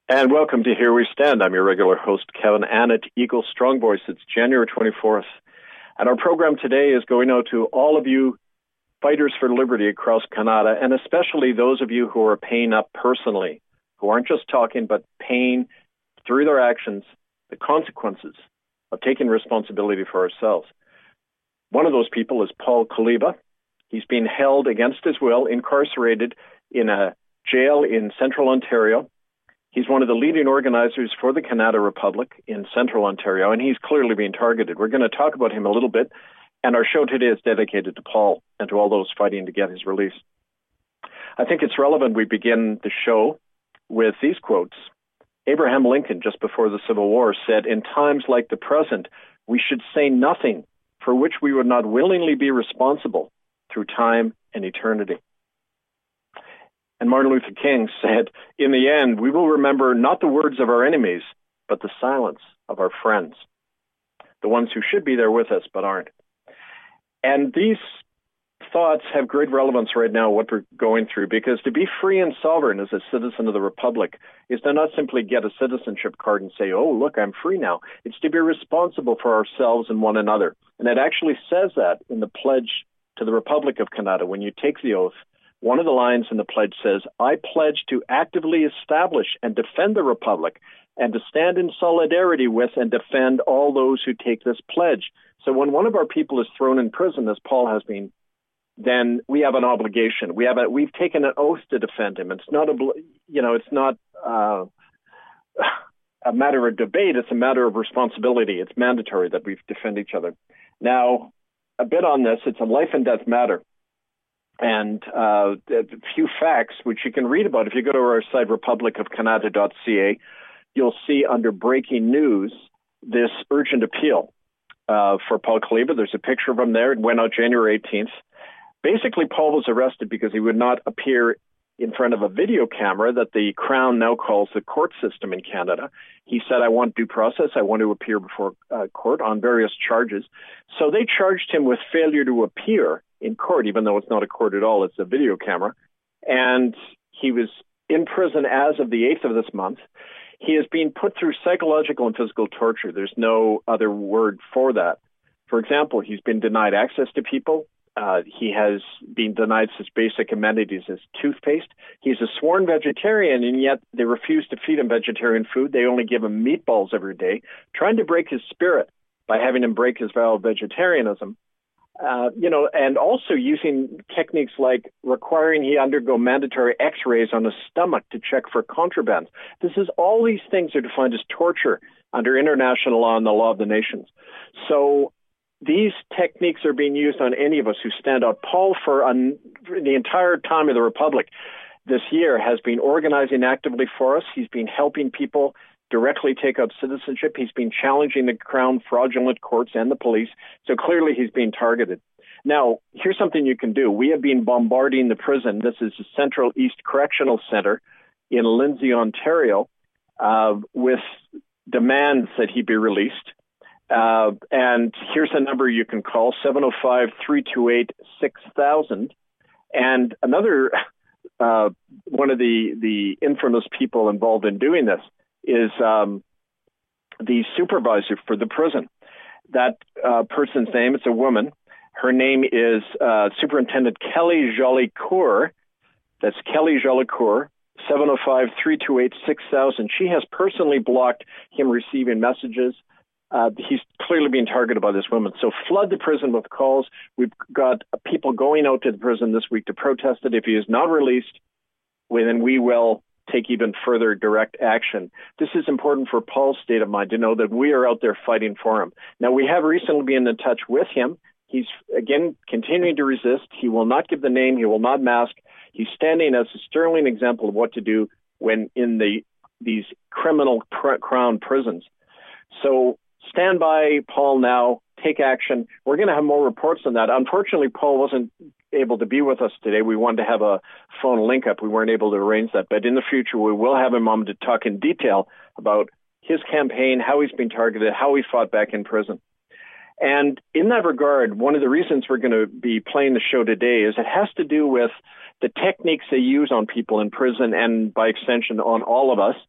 And welcome to Here We Stand. I'm your regular host, Kevin Annett, Eagle Strong Voice. It's January 24th. And our program today is going out to all of you fighters for liberty across Canada, and especially those of you who are paying up personally, who aren't just talking, but paying through their actions the consequences of taking responsibility for ourselves. One of those people is Paul Kaliba. He's been held against his will, incarcerated in a jail in Central Ontario. He's one of the leading organizers for the Canada Republic in Central Ontario, and he's clearly being targeted. We're going to talk about him a little bit, and our show today is dedicated to Paul and to all those fighting to get his release. I think it's relevant we begin the show with these quotes. Abraham Lincoln, just before the Civil War, said, "In times like the present, we should say nothing for which we would not willingly be responsible through time and eternity." And Martin Luther King said, "In the end, we will remember not the words of our enemies, but the silence of our friends," the ones who should be there with us but aren't. And these thoughts have great relevance right now, what we're going through, because to be free and sovereign as a citizen of the Republic is to not simply get a citizenship card and say, "Oh, look, I'm free now." It's to be responsible for ourselves and one another. And it actually says that in the Pledge to the Republic of Canada. When you take the oath, one of the lines in the pledge says, "I pledge to actively establish and defend the Republic and to stand in solidarity with and defend all those who take this pledge." So when one of our people is thrown in prison, as Paul has been, then we have an obligation. We've taken an oath to defend him. It's not it's not a matter of debate. It's a matter of responsibility. It's mandatory that we defend each other. Now, a bit on this. It's a life and death matter. And a few facts, which you can read about. If you go to our site, republicofcanada.ca, you'll see under breaking news this urgent appeal for Paul Kaliba. There's a picture of him there. It went out January 18th. Basically, Paul was arrested because he would not appear in front of a video camera that the Crown now calls the court system in Canada. He said, "I want due process. I want to appear before court on various charges." So they charged him with failure to appear in court, even though it's not a court at all. It's a video camera. And he was in prison as of the 8th of this month. He is being put through psychological and physical torture. There's no other word for that. For example, he's been denied access to people. He has been denied his basic amenities as toothpaste. He's a sworn vegetarian, and yet they refuse to feed him vegetarian food. They only give him meatballs every day, trying to break his spirit by having him break his vow of vegetarianism. And also using techniques like requiring he undergo mandatory x-rays on his stomach to check for contraband. All these things are defined as torture under international law and the law of the nations. So these techniques are being used on any of us who stand out. Paul, for the entire time of the Republic this year, has been organizing actively for us. He's been helping people directly take up citizenship. He's been challenging the Crown fraudulent courts and the police. So clearly he's being targeted. Now, here's something you can do. We have been bombarding the prison. This is the Central East Correctional Center in Lindsay, Ontario, with demands that he be released. And here's a number you can call, 705-328-6000. And another one of the infamous people involved in doing this is the supervisor for the prison. That person's name, it's a woman. Her name is Superintendent Kelly Jolicoeur. That's Kelly Jolicoeur, 705-328-6000. She has personally blocked him receiving messages. He's clearly being targeted by this woman. So flood the prison with calls. We've got people going out to the prison this week to protest it. If he is not released, then we will take even further direct action. This is important for Paul's state of mind, to know that we are out there fighting for him. Now, we have recently been in touch with him. He's, again, continuing to resist. He will not give the name. He will not mask. He's standing as a sterling example of what to do when in these criminal Crown prisons. So stand by, Paul, now. Take action. We're going to have more reports on that. Unfortunately, Paul wasn't able to be with us today. We wanted to have a phone link up. We weren't able to arrange that. But in the future, we will have him on to talk in detail about his campaign, how he's been targeted, how he fought back in prison. And in that regard, one of the reasons we're going to be playing the show today is it has to do with the techniques they use on people in prison and, by extension, on all of us.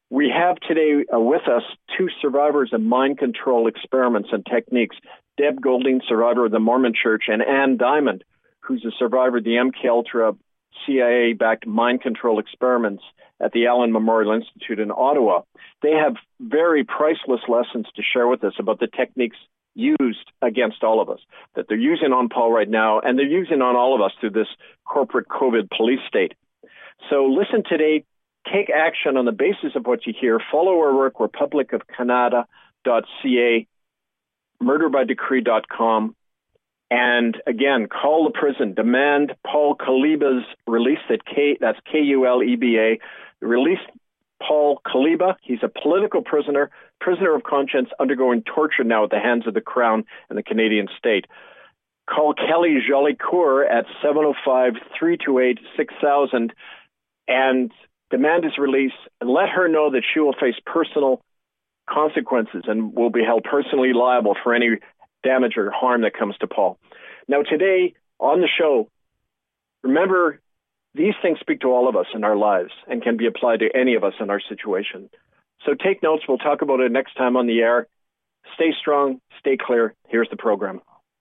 We have today with us two survivors of mind control experiments and techniques, Deb Golding, survivor of the Mormon Church, and Ann Diamond, who's a survivor of the MKUltra CIA-backed mind control experiments at the Allen Memorial Institute in Ottawa. They have very priceless lessons to share with us about the techniques used against all of us, that they're using on Paul right now, and they're using on all of us through this corporate COVID police state. So listen today, take action on the basis of what you hear. Follow our work, republicofcanada.ca, murderbydecree.com, and again, call the prison. Demand Paul Kaliba's release. That's Kuleba. Release Paul Kaliba. He's a political prisoner of conscience, undergoing torture now at the hands of the Crown and the Canadian state. Call Kelly Jolicoeur at 705-328-6000 and demand his release, and let her know that she will face personal consequences and will be held personally liable for any damage or harm that comes to Paul. Now today on the show, remember, these things speak to all of us in our lives and can be applied to any of us in our situation. So take notes. We'll talk about it next time on the air. Stay strong, stay clear. Here's the program.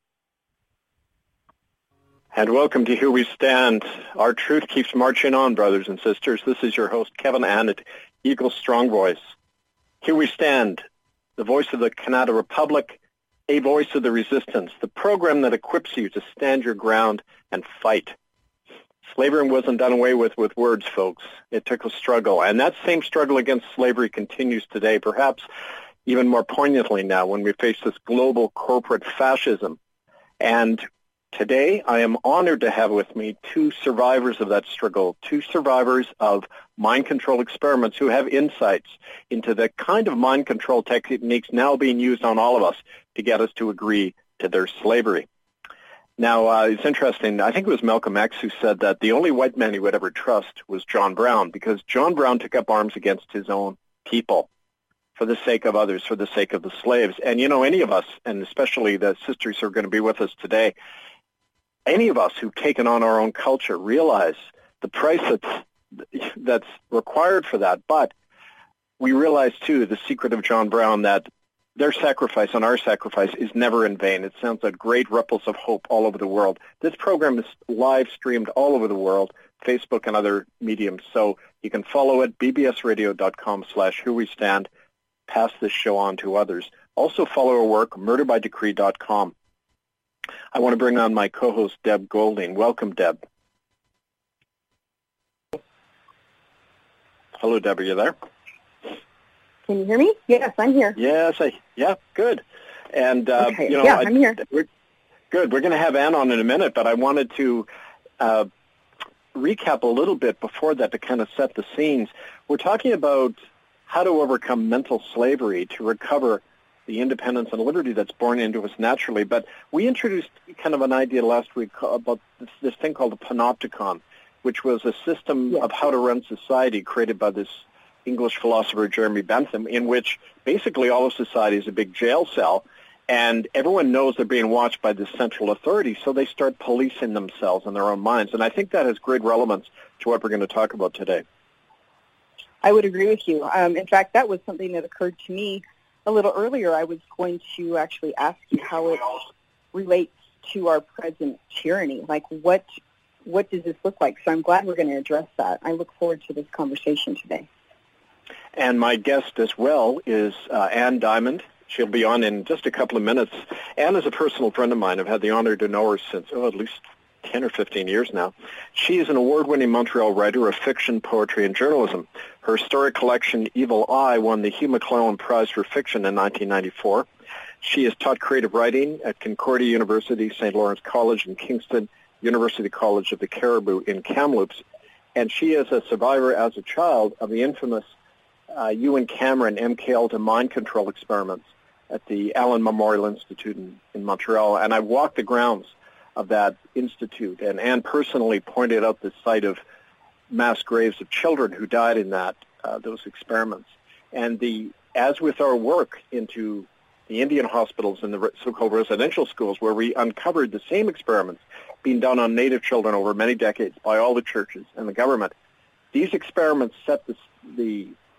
And welcome to Here We Stand. Our truth keeps marching on, brothers and sisters. This is your host, Kevin Annett, Eagle Strong Voice. Here we stand, the voice of the Canada Republic, a voice of the resistance, the program that equips you to stand your ground and fight. Slavery wasn't done away with words, folks. It took a struggle, and that same struggle against slavery continues today, perhaps even more poignantly now when we face this global corporate fascism. And today, I am honored to have with me two survivors of that struggle, two survivors of mind control experiments who have insights into the kind of mind control techniques now being used on all of us to get us to agree to their slavery. Now, it's interesting. I think it was Malcolm X who said that the only white man he would ever trust was John Brown, because John Brown took up arms against his own people for the sake of others, for the sake of the slaves. And, you know, any of us, and especially the sisters who are going to be with us today, any of us who've taken on our own culture realize the price that's required for that. But we realize, too, the secret of John Brown, that their sacrifice and our sacrifice is never in vain. It sounds like great ripples of hope all over the world. This program is live streamed all over the world, Facebook and other mediums. So you can follow it, bbsradio.com/whowestand. Pass this show on to others. Also follow our work, murderbydecree.com. I want to bring on my co-host, Deb Golding. Welcome, Deb. Hello, Deb. Are you there? Can you hear me? Yes, I'm here. Yes, good. And, okay. I'm here. Good. We're going to have Ann on in a minute, but I wanted to recap a little bit before that to kind of set the scenes. We're talking about how to overcome mental slavery to recover the independence and liberty that's born into us naturally. But we introduced kind of an idea last week about this thing called the panopticon, which was a system of how to run society created by this English philosopher Jeremy Bentham, in which basically all of society is a big jail cell, and everyone knows they're being watched by this central authority, so they start policing themselves in their own minds. And I think that has great relevance to what we're going to talk about today. I would agree with you. In fact, that was something that occurred to me a little earlier. I was going to actually ask you how it relates to our present tyranny. Like, what does this look like? So I'm glad we're going to address that. I look forward to this conversation today. And my guest as well is Ann Diamond. She'll be on in just a couple of minutes. Ann is a personal friend of mine. I've had the honor to know her since, at least 10 or 15 years now. She is an award-winning Montreal writer of fiction, poetry, and journalism. Her historic collection, Evil Eye, won the Hugh McClellan Prize for Fiction in 1994. She has taught creative writing at Concordia University, St. Lawrence College, and Kingston University College of the Cariboo in Kamloops. And she is a survivor as a child of the infamous Ewan Cameron MKUltra mind control experiments at the Allen Memorial Institute in Montreal. And I walked the grounds of that institute, and Anne personally pointed out the site of mass graves of children who died in those experiments. And as with our work into the Indian hospitals and the so-called residential schools, where we uncovered the same experiments being done on Native children over many decades by all the churches and the government, these experiments set the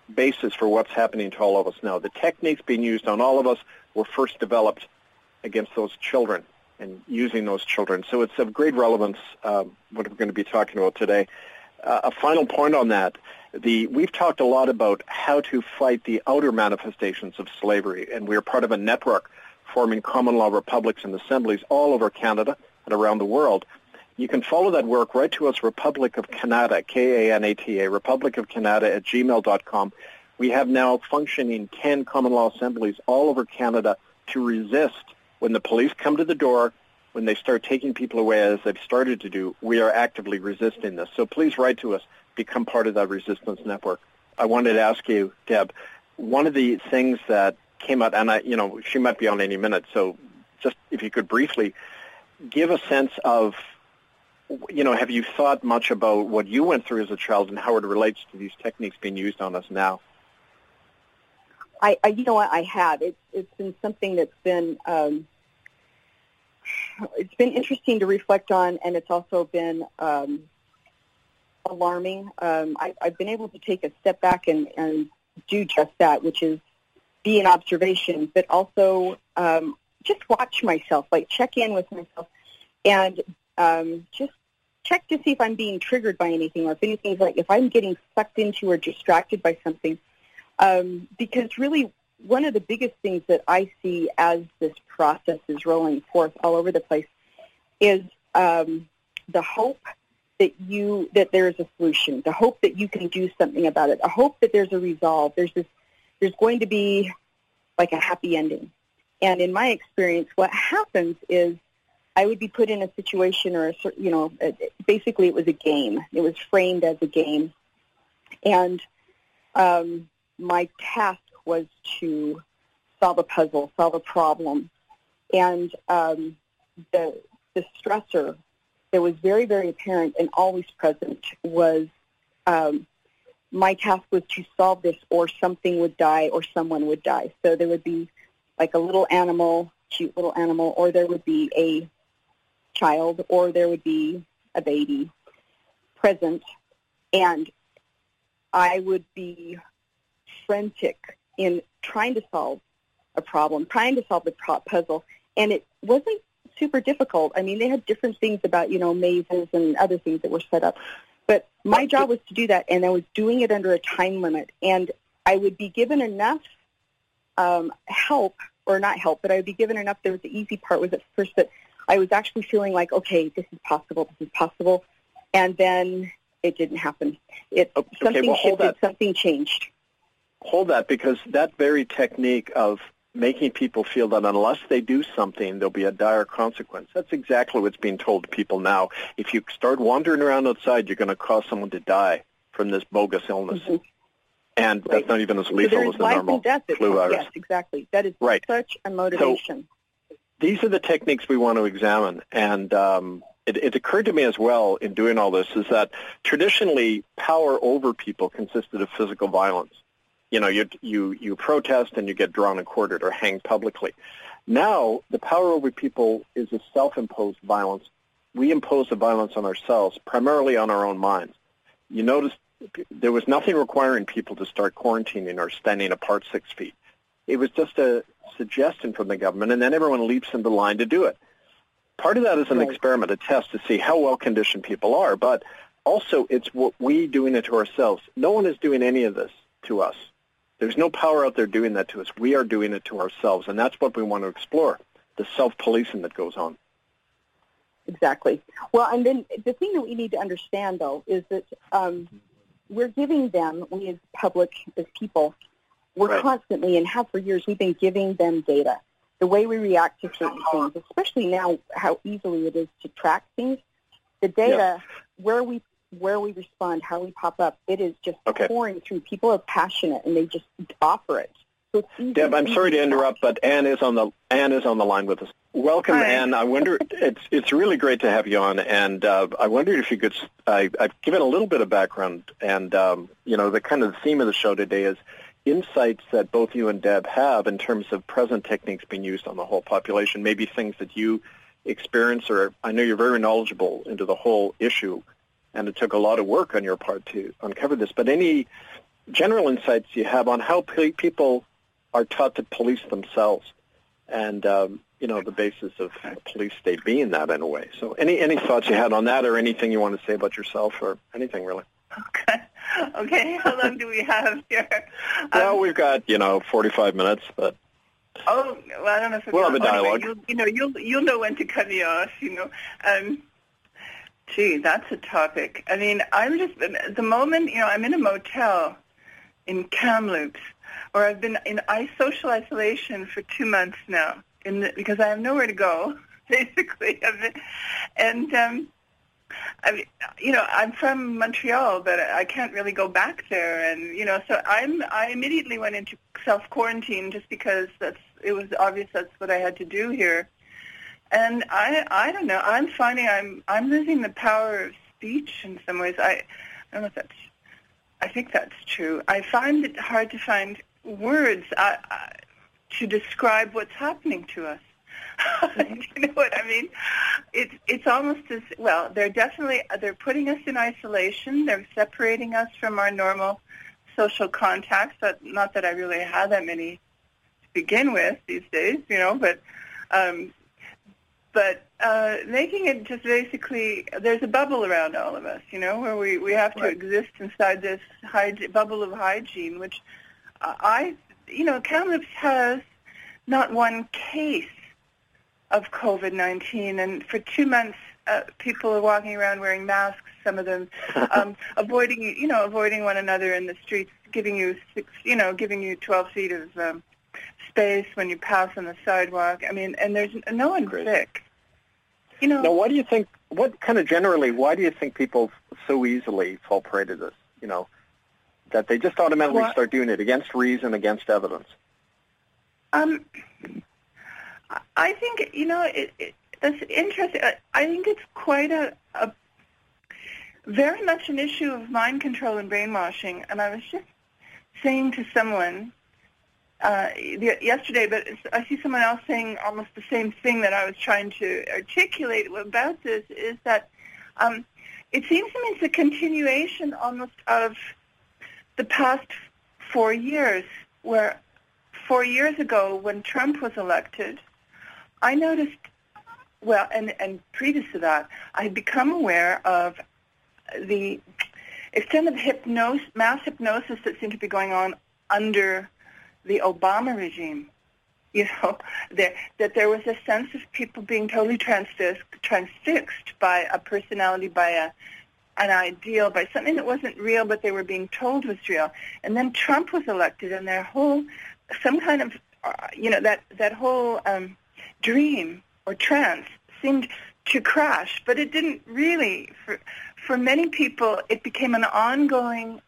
basis for what's happening to all of us now. The techniques being used on all of us were first developed against those children and using those children. So it's of great relevance what we're going to be talking about today. A final point on that. We've talked a lot about how to fight the outer manifestations of slavery, and we're part of a network forming common law republics and assemblies all over Canada and around the world. You can follow that work right to us, Republic of Canada, Kanata, Republic of Canada at gmail.com. We have now functioning 10 common law assemblies all over Canada to resist when the police come to the door, when they start taking people away as they've started to do. We are actively resisting this. So please write to us, become part of that resistance network. I wanted to ask you, Deb, one of the things that came out, and she might be on any minute, so just if you could briefly give a sense of, have you thought much about what you went through as a child and how it relates to these techniques being used on us now? I have. It's been something that's been it's been interesting to reflect on, and it's also been alarming. I've been able to take a step back and do just that, which is be in observation, but also just watch myself, like check in with myself, and just check to see if I'm being triggered by anything, or if anything's like, if I'm getting sucked into or distracted by something. Because really, one of the biggest things that I see as this process is rolling forth all over the place is the hope that there's a solution, the hope that you can do something about it, a hope that there's a resolve. There's going to be like a happy ending. And in my experience, what happens is I would be put in a situation, or basically it was a game. It was framed as a game, and my task was to solve a puzzle, solve a problem, and the stressor that was very, very apparent and always present was my task was to solve this, or something would die, or someone would die. So there would be like a little animal, cute little animal, or there would be a child, or there would be a baby present, and I would be frantic in trying to solve a problem, trying to solve the puzzle, and it wasn't super difficult. I mean, they had different things about, mazes and other things that were set up, but my job was to do that, and I was doing it under a time limit, and I would be given enough help, or not help, but I would be given enough. There was the easy part was at first that I was actually feeling like, okay, this is possible, and then it didn't happen. Something shifted, something changed. Hold that, because that very technique of making people feel that unless they do something, there'll be a dire consequence. That's exactly what's being told to people now. If you start wandering around outside, you're going to cause someone to die from this bogus illness. Mm-hmm. And that's not even as lethal as the normal flu virus. Yes, exactly. That is such a motivation. So these are the techniques we want to examine. And it occurred to me as well in doing all this is that traditionally power over people consisted of physical violence. You protest and you get drawn and quartered or hanged publicly. Now, the power over people is a self-imposed violence. We impose the violence on ourselves, primarily on our own minds. You notice there was nothing requiring people to start quarantining or standing apart 6 feet. It was just a suggestion from the government, and then everyone leaps into line to do it. Part of that is an experiment, a test to see how well-conditioned people are, but also it's what we doing it to ourselves. No one is doing any of this to us. There's no power out there doing that to us. We are doing it to ourselves, and that's what we want to explore, the self-policing that goes on. Exactly. Well, and then the thing that we need to understand, though, is that we're giving them, we as public, as people, we're constantly, and have for years, we've been giving them data. The way we react to certain things, especially now how easily it is to track things, the data, where we respond, how we pop up, it is just pouring through. People are passionate, and they just offer it. So it's easy. Deb, I'm sorry to interrupt, but Anne is on the line with us. Welcome, Hi. Anne. I wonder, it's really great to have you on, and I wondered if you could. I've given a little bit of background, and the kind of theme of the show today is insights that both you and Deb have in terms of present techniques being used on the whole population. Maybe things that you experience, or I know you're very knowledgeable into the whole issue, and it took a lot of work on your part to uncover this. But any general insights you have on how people are taught to police themselves, and the basis of a police state being that in a way. So any thoughts you had on that, or anything you want to say about yourself, or anything really? Okay. How long do we have here? Well, we've got 45 minutes, but. Oh, well, I don't know if we'll have a dialogue. Anyway, you'll know when to cut me off. Gee, that's a topic. I mean, I'm just at the moment. I'm in a motel in Kamloops, where I've been in social isolation for 2 months now, because I have nowhere to go, basically. I'm from Montreal, but I can't really go back there, and so I immediately went into self-quarantine just because it was obvious that's what I had to do here. And I don't know. I'm finding I'm losing the power of speech in some ways. I don't know if I think that's true. I find it hard to find words to describe what's happening to us. You know what I mean? It's almost as well. They're putting us in isolation. They're separating us from our normal social contacts. Not that I really have that many to begin with these days, but making it just basically, there's a bubble around all of us, where we have to exist inside this bubble of hygiene, which Kamloops has not one case of COVID-19, and for 2 months, people are walking around wearing masks. Some of them avoiding one another in the streets, giving you 12 feet of space when you pass on the sidewalk. I mean, and there's no one sick. Now, why do you think? Why do you think people so easily fall prey to this? That they just automatically start doing it against reason, against evidence. I think, it's interesting. I think it's quite a very much an issue of mind control and brainwashing. And I was just saying to someone yesterday, but I see someone else saying almost the same thing that I was trying to articulate about this, is that it seems to me it's a continuation almost of the past 4 years, where 4 years ago when Trump was elected, I noticed, and previous to that, I had become aware of the extent of mass hypnosis that seemed to be going on under the Obama regime. That there was a sense of people being totally transfixed by a personality, by an ideal, by something that wasn't real, but they were being told was real. And then Trump was elected, and their whole, some kind of, that whole dream or trance seemed to crash, but it didn't really. For many people, it became an ongoing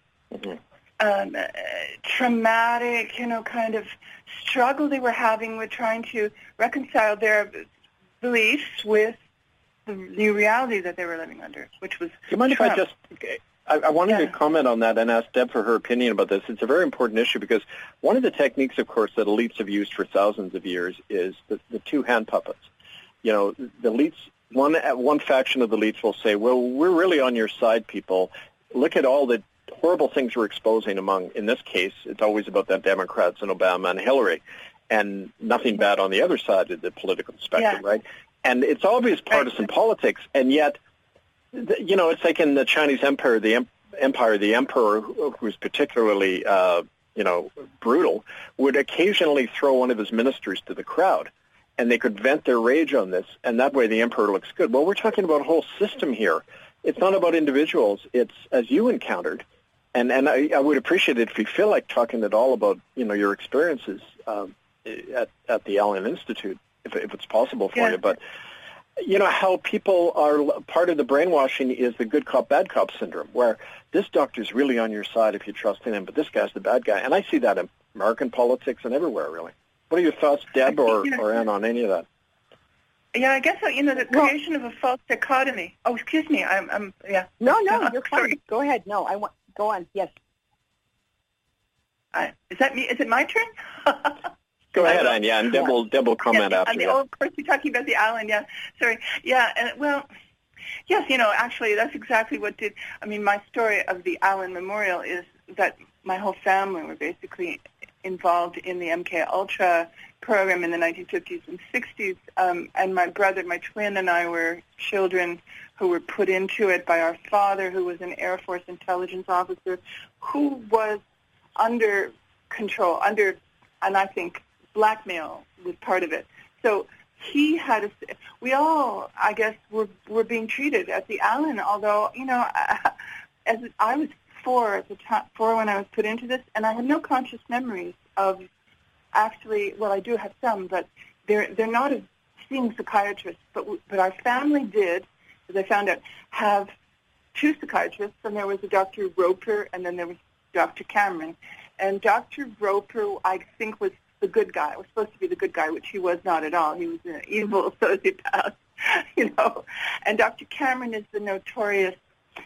traumatic, kind of struggle they were having with trying to reconcile their beliefs with the new reality that they were living under, which was Do you mind Trump. if I wanted to comment on that and ask Deb for her opinion about this. It's a very important issue because one of the techniques, of course, that elites have used for thousands of years is the two hand puppets. The elites, one faction of the elites will say, well, we're really on your side, people. Look at all the horrible things we're exposing among, in this case, it's always about the Democrats and Obama and Hillary, and nothing bad on the other side of the political spectrum, right? And it's obvious partisan politics, and yet, it's like in the Chinese Empire, the emperor, who was particularly, brutal, would occasionally throw one of his ministers to the crowd, and they could vent their rage on this, and that way the emperor looks good. Well, we're talking about a whole system here. It's not about individuals. It's, as you encountered, and I would appreciate it if you feel like talking at all about, your experiences at the Allen Institute, if it's possible for you. But, how people are part of the brainwashing is the good cop, bad cop syndrome, where this doctor's really on your side if you trust in him, but this guy's the bad guy. And I see that in American politics and everywhere, really. What are your thoughts, Deb or Ann, on any of that? Yeah, I guess, the creation of a false dichotomy. Oh, excuse me. Yeah. No, you're fine. Go ahead. No, go on. Yes. Is that me? Is it my turn? Go ahead, Ann. Yeah, and Deb will comment after that. Oh, of course, you're talking about the Allen. Yeah. Sorry. Yeah. Yes, actually, that's exactly what did. I mean, my story of the Allen Memorial is that my whole family were basically involved in the MK Ultra program in the 1950s and 60s, and my brother, my twin, and I were children who were put into it by our father, who was an Air Force intelligence officer, who was under control, and I think blackmail was part of it. So he had we all, I guess, were being treated at the Allen, although, as I was four when I was put into this, and I had no conscious memories of actually, well, I do have some, but they're not of seeing psychiatrists, but our family did, as I found out, have two psychiatrists, and there was a Dr. Roper, and then there was Dr. Cameron. And Dr. Roper, I think, was the good guy. Was supposed to be the good guy, which he was not at all. He was an evil sociopath, And Dr. Cameron is the notorious,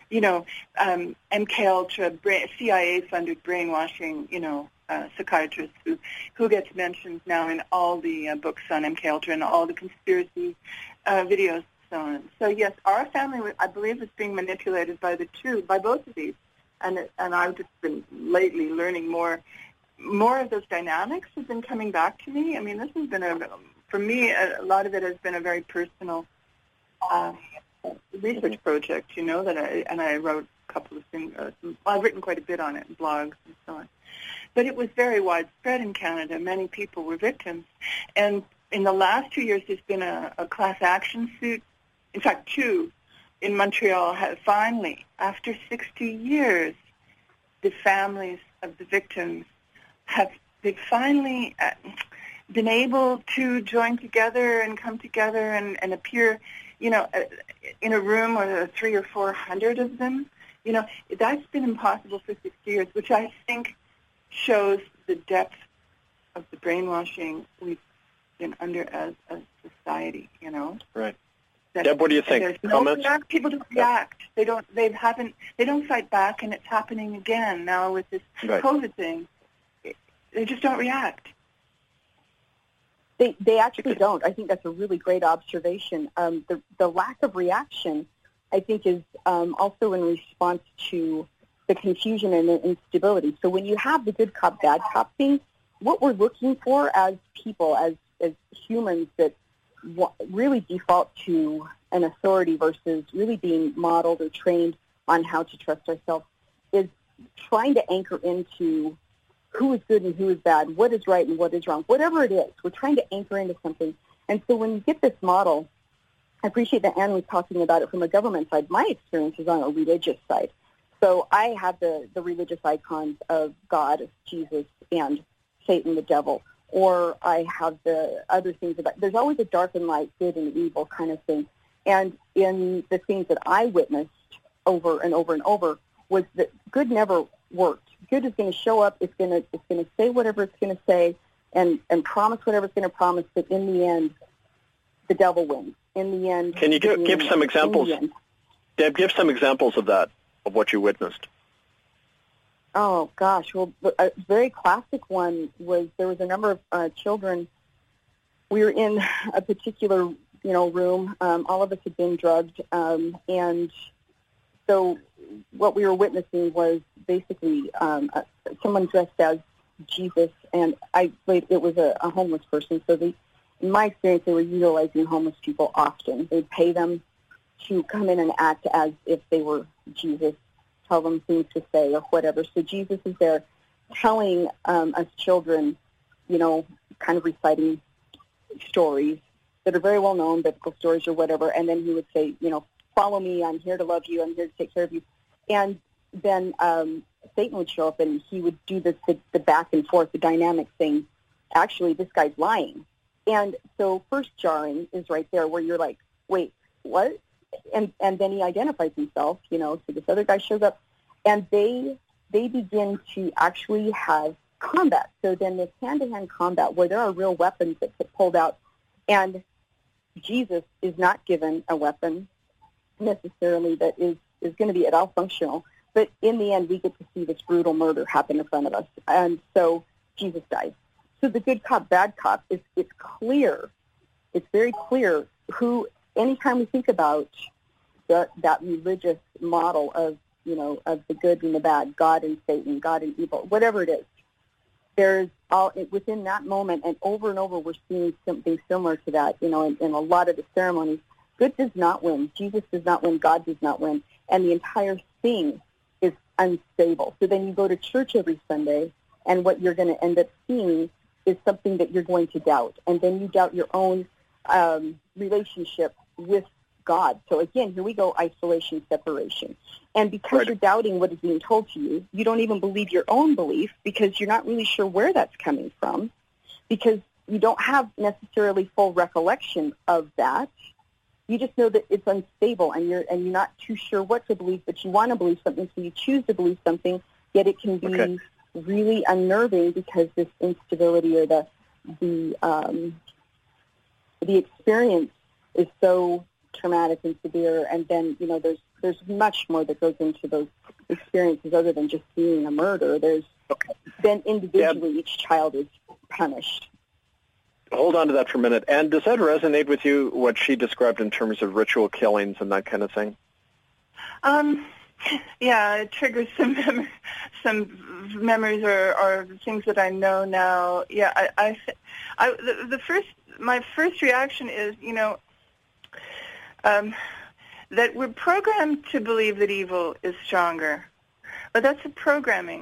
MK Ultra, CIA-funded brainwashing, psychiatrist who gets mentioned now in all the books on MK Ultra and all the conspiracy videos and so on. So yes, our family, I believe, is being manipulated by both of these. And I've just been lately learning more of those dynamics have been coming back to me. I mean, this has been for me, a lot of it has been a very personal research project, that I wrote a couple of things. I've written quite a bit on it in blogs and so on. But it was very widespread in Canada. Many people were victims. And in the last 2 years, there's been a class action suit, in fact, two, in Montreal. Have finally, after 60 years, the families of the victims they've finally been able to join together and come together and appear, in a room with 300 or 400 of them. That's been impossible for 60 years, which I think shows the depth of the brainwashing we've been under as a society, Right. Deb, what do you think? Comments? People don't react. They don't fight back, and it's happening again now with this COVID thing. They just don't react. They actually don't. I think that's a really great observation. The lack of reaction, I think, is also in response to the confusion and the instability. So when you have the good cop, bad cop thing, what we're looking for as people, as humans that really default to an authority versus really being modeled or trained on how to trust ourselves, is trying to anchor into who is good and who is bad, what is right and what is wrong, whatever it is. We're trying to anchor into something. And so when you get this model, I appreciate that Anne was talking about it from a government side. My experience is on a religious side. So I have the religious icons of God, Jesus, and Satan, the devil. Or I have the other things about, there's always a dark and light, good and evil kind of thing. And in the things that I witnessed over and over and over was that good never worked. Good is going to show up, it's going to say whatever it's going to say and promise whatever it's going to promise, but in the end, the devil wins. In the end... Can you give some examples? Deb, give some examples of that, of what you witnessed. Oh, gosh. Well, a very classic one was there was a number of children. We were in a particular, room. All of us had been drugged. And so what we were witnessing was basically someone dressed as Jesus. And it was a homeless person. So in my experience, they were utilizing homeless people often. They'd pay them to come in and act as if they were Jesus, tell them things to say or whatever. So Jesus is there telling us children, kind of reciting stories that are very well known, biblical stories or whatever, and then he would say, follow me, I'm here to love you, I'm here to take care of you. And then Satan would show up and he would do the back and forth, the dynamic thing. Actually, this guy's lying. And so first jarring is right there where you're like, wait, what? And then he identifies himself, so this other guy shows up, and they begin to actually have combat. So then this hand-to-hand combat where there are real weapons that get pulled out, and Jesus is not given a weapon necessarily that is going to be at all functional, but in the end we get to see this brutal murder happen in front of us, and so Jesus dies. So the good cop, bad cop, it's clear, it's very clear who... Anytime we think about that religious model of of the good and the bad, God and Satan, God and evil, whatever it is. There's all within that moment, and over we're seeing something similar to that, in a lot of the ceremonies. Good does not win. Jesus does not win. God does not win. And the entire thing is unstable. So then you go to church every Sunday, and what you're going to end up seeing is something that you're going to doubt. And then you doubt your own relationship with God. So again, here we go, isolation, separation. And because you're doubting what is being told to you, you don't even believe your own belief because you're not really sure where that's coming from, because you don't have necessarily full recollection of that. You just know that it's unstable, and you're not too sure what to believe, but you want to believe something, so you choose to believe something, yet it can be really unnerving because this instability or the experience is so traumatic and severe, and then there's much more that goes into those experiences other than just seeing a murder. There's then individually each child is punished. Hold on to that for a minute. And does that resonate with you, what she described in terms of ritual killings and that kind of thing? Yeah, it triggers some memories or things that I know now. Yeah, my first reaction is, that we're programmed to believe that evil is stronger, but that's a programming.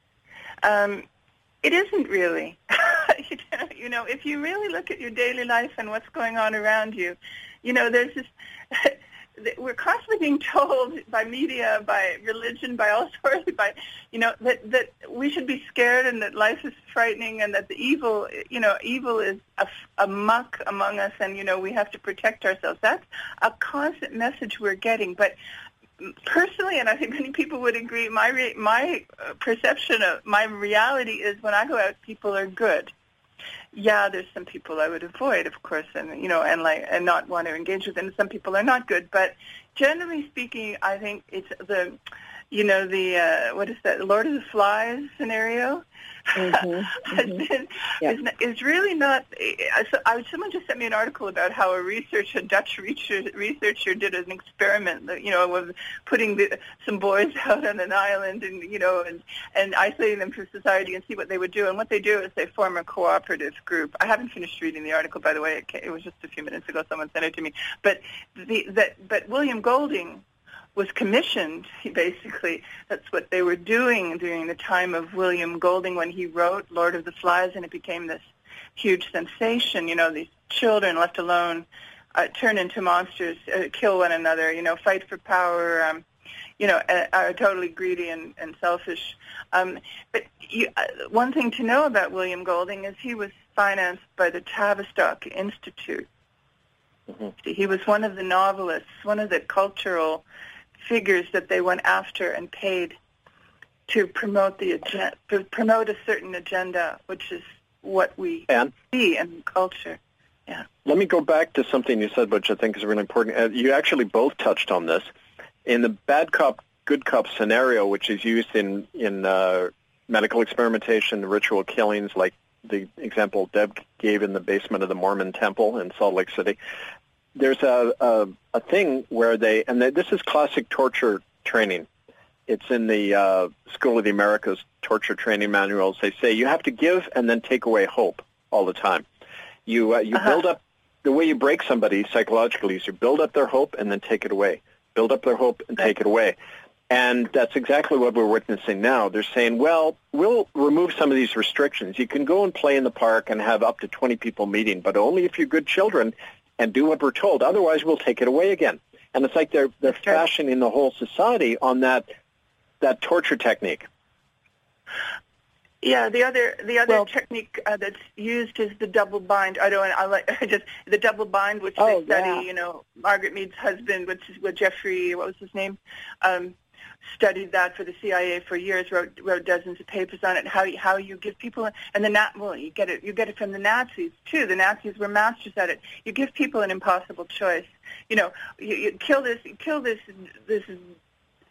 It isn't really. If you really look at your daily life and what's going on around you, there's this. We're constantly being told by media, by religion, by all sorts, that we should be scared and that life is frightening and that the evil is amok among us, and we have to protect ourselves. That's a constant message we're getting. But personally, and I think many people would agree, my perception of my reality is when I go out, people are good. Yeah, there's some people I would avoid, of course, and not want to engage with them. Some people are not good, but generally speaking, I think it's the what is that, Lord of the Flies scenario? Is really not. Someone just sent me an article about how a Dutch researcher did an experiment, of putting some boys out on an island and isolating them from society and see what they would do. And what they do is they form a cooperative group. I haven't finished reading the article, by the way. It was just a few minutes ago. Someone sent it to me. But William Golding was commissioned, basically. That's what they were doing during the time of William Golding when he wrote Lord of the Flies, and it became this huge sensation. These children left alone turn into monsters, kill one another, fight for power, are totally greedy and selfish. But one thing to know about William Golding is he was financed by the Tavistock Institute. Mm-hmm. He was one of the novelists, one of the cultural figures that they went after and paid to promote promote a certain agenda, which is what we see in culture. Yeah. Let me go back to something you said, which I think is really important. You actually both touched on this. In the bad cop, good cop scenario, which is used in medical experimentation, ritual killings, like the example Deb gave in the basement of the Mormon temple in Salt Lake City, there's a thing where this is classic torture training. It's in the School of the Americas torture training manuals. They say you have to give and then take away hope all the time. You build up, the way you break somebody psychologically is you build up their hope and then take it away. Build up their hope and take it away. And that's exactly what we're witnessing now. They're saying, well, we'll remove some of these restrictions. You can go and play in the park and have up to 20 people meeting, but only if you're good children and do what we're told. Otherwise, we'll take it away again. And it's like they're fashioning the whole society on that torture technique. Yeah, the other technique that's used is the double bind. The double bind, which they study. Margaret Mead's husband, which is what Jeffrey, what was his name, studied that for the CIA for years. Wrote dozens of papers on it. How you give people, and you get it from the Nazis too. The Nazis were masters at it. You give people an impossible choice. You kill this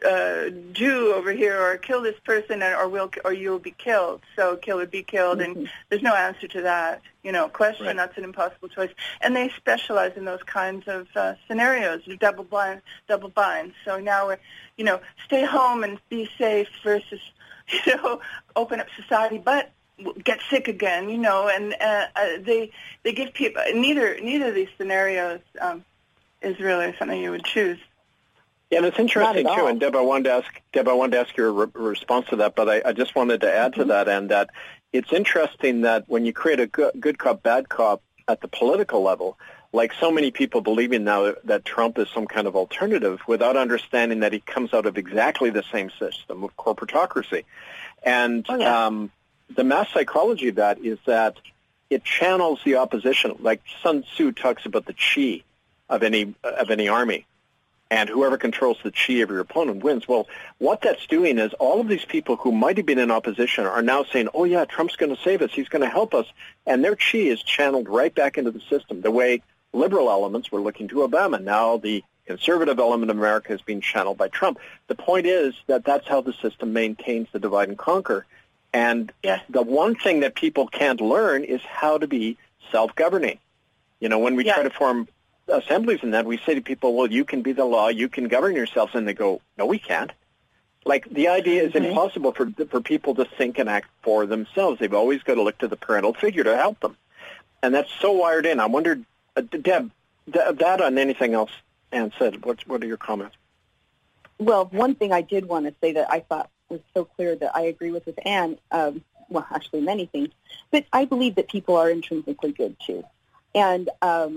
do over here, or kill this person, or you'll be killed. So kill or be killed, and there's no answer to that. Question. Right. That's an impossible choice. And they specialize in those kinds of scenarios, double bind. So now we're, stay home and be safe versus, open up society, but get sick again. And they give people neither of these scenarios is really something you would choose. Yeah, and it's interesting too. And Deb, I wanted to ask your response to that, but I just wanted to add to that, and that it's interesting that when you create a good cop, bad cop at the political level, like so many people believing now that Trump is some kind of alternative, without understanding that he comes out of exactly the same system of corporatocracy, and the mass psychology of that is that it channels the opposition. Like Sun Tzu talks about the chi of any army. And whoever controls the chi of your opponent wins. Well, what that's doing is all of these people who might have been in opposition are now saying, oh, yeah, Trump's going to save us. He's going to help us. And their chi is channeled right back into the system, the way liberal elements were looking to Obama. Now the conservative element of America is being channeled by Trump. The point is that that's how the system maintains the divide and conquer. And the one thing that people can't learn is how to be self-governing. When we try to form assemblies and that, we say to people, well, you can be the law, you can govern yourselves, and they go, no, we can't. Like, the idea is impossible for people to think and act for themselves. They've always got to look to the parental figure to help them. And that's so wired in. I wondered, Deb, that on anything else Anne said, what are your comments? Well, one thing I did want to say that I thought was so clear that I agree with Anne, well, actually many things, but I believe that people are intrinsically good, too. And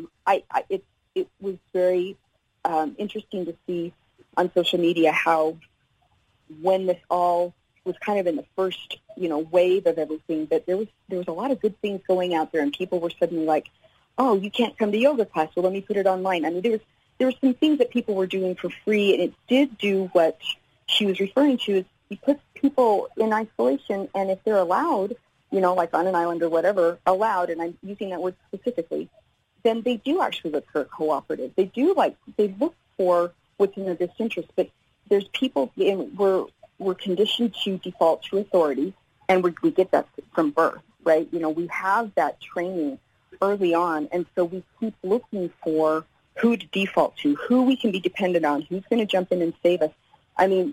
it was very interesting to see on social media how when this all was kind of in the first, wave of everything, that there was a lot of good things going out there, and people were suddenly like, oh, you can't come to yoga class, well, let me put it online. I mean, there were some things that people were doing for free, and it did do what she was referring to, is you put people in isolation, and if they're allowed, like on an island or whatever, allowed, and I'm using that word specifically, then they do actually look for cooperative. They look for what's in their best interest. But there's people, we're conditioned to default to authority, and we get that from birth, right? We have that training early on, and so we keep looking for who to default to, who we can be dependent on, who's going to jump in and save us. I mean,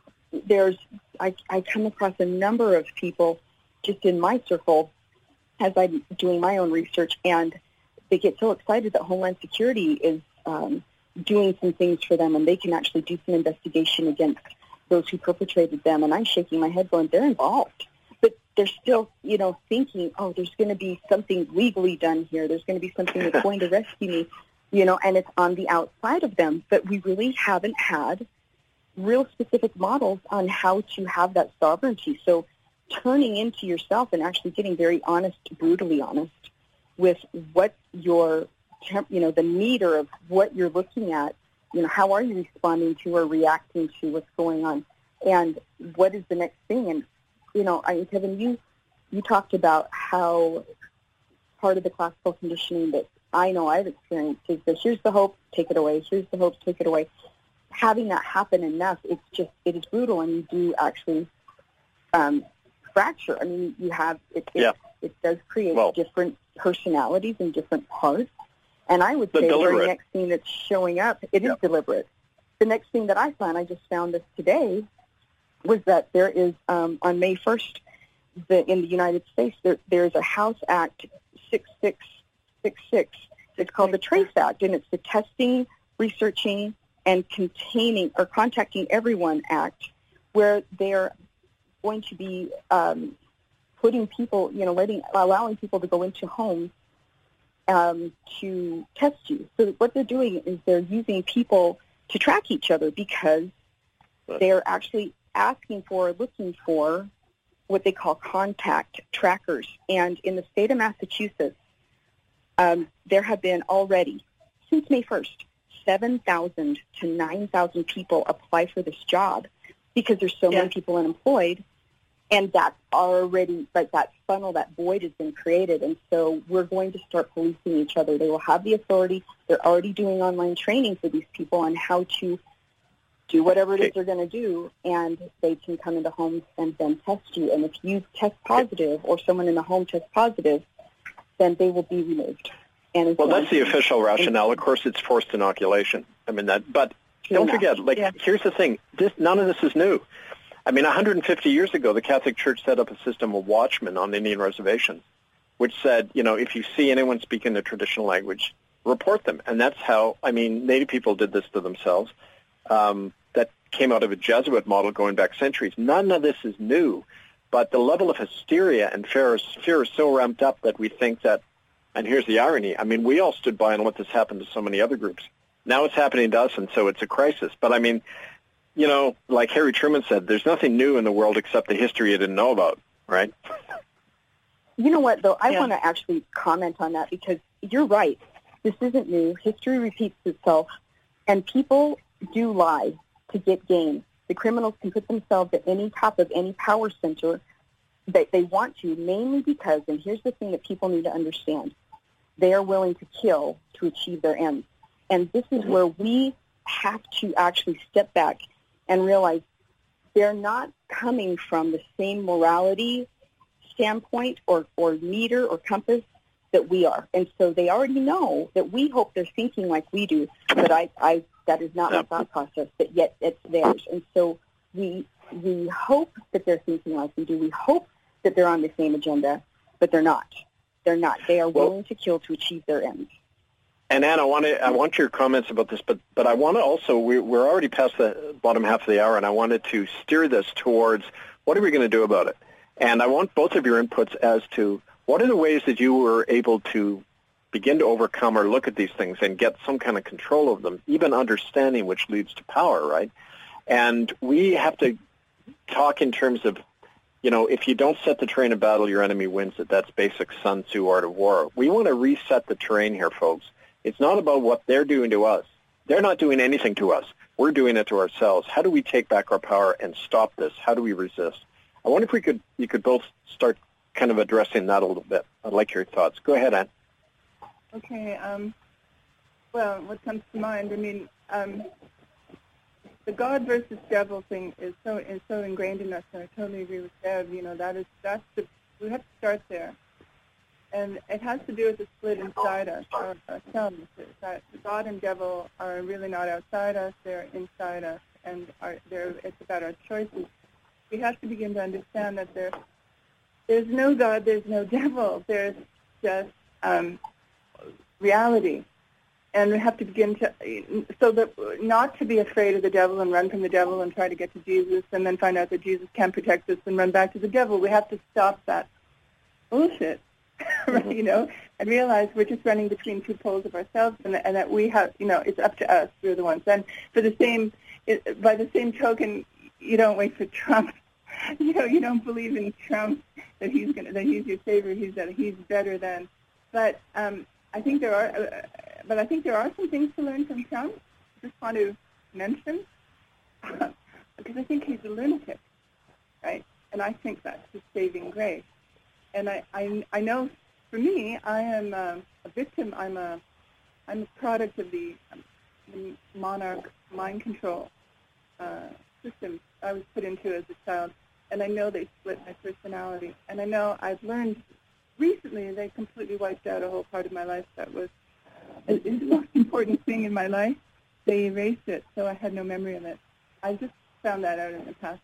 I come across a number of people just in my circle as I'm doing my own research, and they get so excited that Homeland Security is doing some things for them, and they can actually do some investigation against those who perpetrated them. And I'm shaking my head going, they're involved. But they're still, thinking, oh, there's going to be something legally done here. There's going to be something that's going to rescue me, and it's on the outside of them. But we really haven't had real specific models on how to have that sovereignty. So turning into yourself and actually getting very honest, brutally honest, with what your, the meter of what you're looking at, how are you responding to or reacting to what's going on, and what is the next thing? And, Kevin, you talked about how part of the classical conditioning that I know I've experienced is that here's the hope, take it away, here's the hope, take it away. Having that happen enough, it is brutal, and you do actually fracture. I mean, you have, it does create different personalities and different parts. And I would say the very next thing that's showing up, it is deliberate. The next thing that I found, I just found this today, was that there is, on May 1st, in the United States, there is a House Act 6666. It's called the TRACE Act, and it's the Testing, Researching, and Containing or Contacting Everyone Act, where they're going to be putting people, allowing people to go into homes to test you. So what they're doing is they're using people to track each other, because they're actually looking for what they call contact trackers. And in the state of Massachusetts, there have been already, since May 1st, 7,000 to 9,000 people apply for this job because there's so many people unemployed. And that's already, like, that funnel, that void has been created. And so we're going to start policing each other. They will have the authority. They're already doing online training for these people on how to do whatever it is they're going to do, and they can come into homes and then test you. And if you test positive or someone in the home tests positive, then they will be removed. And well, that's the official rationale. Of course, it's forced inoculation. I mean, but don't forget, here's the thing. None of this is new. I mean, 150 years ago, the Catholic Church set up a system of watchmen on Indian reservations, which said, if you see anyone speaking the traditional language, report them. And that's how, Native people did this to themselves. That came out of a Jesuit model going back centuries. None of this is new, but the level of hysteria and fear is so ramped up that we think that, and here's the irony, we all stood by and let this happen to so many other groups. Now it's happening to us, and so it's a crisis. But like Harry Truman said, there's nothing new in the world except the history you didn't know about, right? You know what, though? I want to actually comment on that because you're right. This isn't new. History repeats itself, and people do lie to get gain. The criminals can put themselves at any top of any power center that they want to, mainly because, and here's the thing that people need to understand, they are willing to kill to achieve their ends. And this is where we have to actually step back and realize they're not coming from the same morality standpoint or meter or compass that we are. And so they already know that we hope they're thinking like we do, but that is not my thought process, but yet it's theirs. And so we hope that they're thinking like we do. We hope that they're on the same agenda, but they're not. They're not. They are willing to kill to achieve their ends. And Anne, I want your comments about this, but I want to also, we're already past the bottom half of the hour, and I wanted to steer this towards what are we going to do about it? And I want both of your inputs as to what are the ways that you were able to begin to overcome or look at these things and get some kind of control of them, even understanding which leads to power, right? And we have to talk in terms of, if you don't set the terrain of battle, your enemy wins it. That's basic Sun Tzu art of war. We want to reset the terrain here, folks. It's not about what they're doing to us. They're not doing anything to us. We're doing it to ourselves. How do we take back our power and stop this? How do we resist? I wonder if you could both start kind of addressing that a little bit. I'd like your thoughts. Go ahead, Anne. Okay. Well, what comes to mind? The God versus devil thing is so ingrained in us, and I totally agree with Deb. We have to start there, and it has to do with the split inside us, ourselves. That God and devil are really not outside us; they're inside us, and it's about our choices. We have to begin to understand that there's no God, there's no devil. There's just reality. And we have to begin not to be afraid of the devil and run from the devil and try to get to Jesus and then find out that Jesus can't protect us and run back to the devil. We have to stop that bullshit, right, and realize we're just running between two poles of ourselves and that we have, it's up to us. We're the ones. And by the same token, you don't wait for Trump. You don't believe in Trump that he's your savior. He's better than. But I think there are some things to learn from Trump. I just want to mention because I think he's a lunatic, right? And I think that's his saving grace. And I know for me, I am a victim. I'm a product of the monarch mind control system I was put into as a child, and I know they split my personality. And I know I've learned recently they completely wiped out a whole part of my life that was the most important thing in my life. They erased it, so I had no memory of it. I just found that out in the past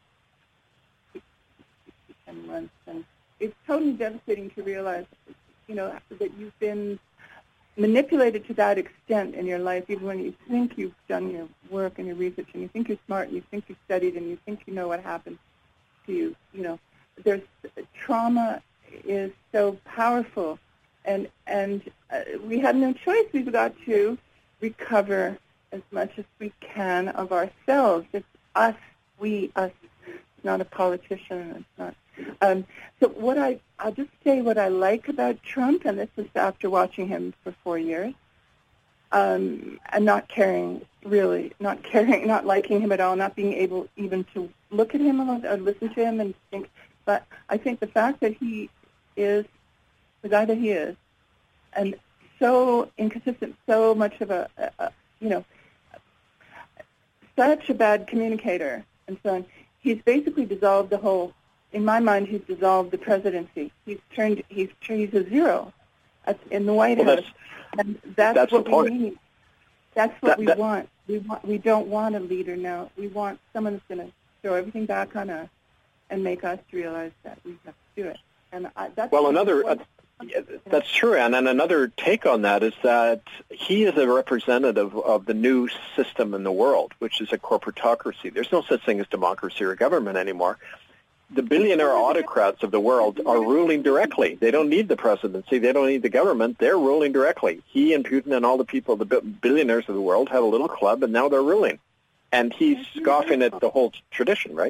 10 months, and it's totally devastating to realize, that you've been manipulated to that extent in your life, even when you think you've done your work and your research, and you think you're smart, and you think you've studied, and you think you know what happened to you. There's trauma is so powerful, and we have no choice. We've got to recover as much as we can of ourselves. It's us, us. It's not a politician. It's not. So I'll just say what I like about Trump, and this is after watching him for 4 years, and not liking him at all, not being able even to look at him or listen to him and think. But I think the fact that he is the guy that he is, and so inconsistent, so much of such a bad communicator and so on. He's basically dissolved the whole. In my mind, he's dissolved the presidency. He's a zero in the White House, and that's what we need. That's what we want. We don't want a leader now. We want someone that's going to throw everything back on us and make us realize that we have to do it. And that's that's true, Anne. And another take on that is that he is a representative of the new system in the world, which is a corporatocracy. There's no such thing as democracy or government anymore. The billionaire autocrats of the world are ruling directly. They don't need the presidency. They don't need the government. They're ruling directly. He and Putin and all the people, the billionaires of the world, have a little club, and now they're ruling. And he's scoffing at the whole tradition, right?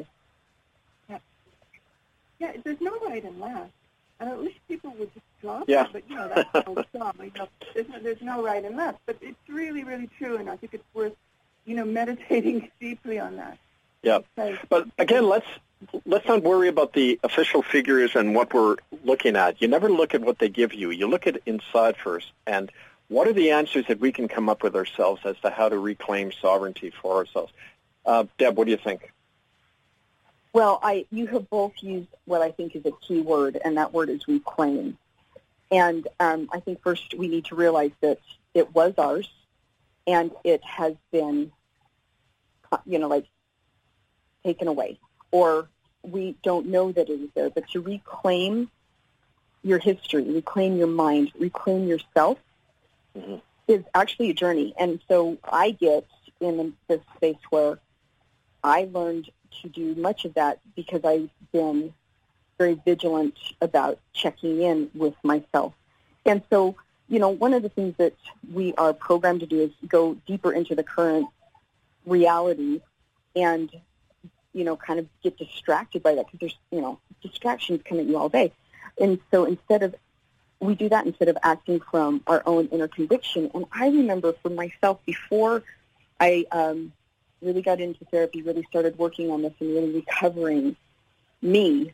Yeah, there's no right and left. And I wish people would just drop it, but, that's the whole song. There's no right and left. But it's really, really true, and I think it's worth, meditating deeply on that. Yeah. But, again, let's not worry about the official figures and what we're looking at. You never look at what they give you. You look at inside first. And what are the answers that we can come up with ourselves as to how to reclaim sovereignty for ourselves? Deb, what do you think? Well, you have both used what I think is a key word, and that word is reclaim. And I think first we need to realize that it was ours, and it has been, taken away. Or we don't know that it is there. But to reclaim your history, reclaim your mind, reclaim yourself is actually a journey. And so I get in this space where I learned to do much of that because I've been very vigilant about checking in with myself. And so, one of the things that we are programmed to do is go deeper into the current reality and, kind of get distracted by that because there's, distractions come at you all day. And so we do that instead of acting from our own inner conviction. And I remember for myself, before I really got into therapy, really started working on this and really recovering me,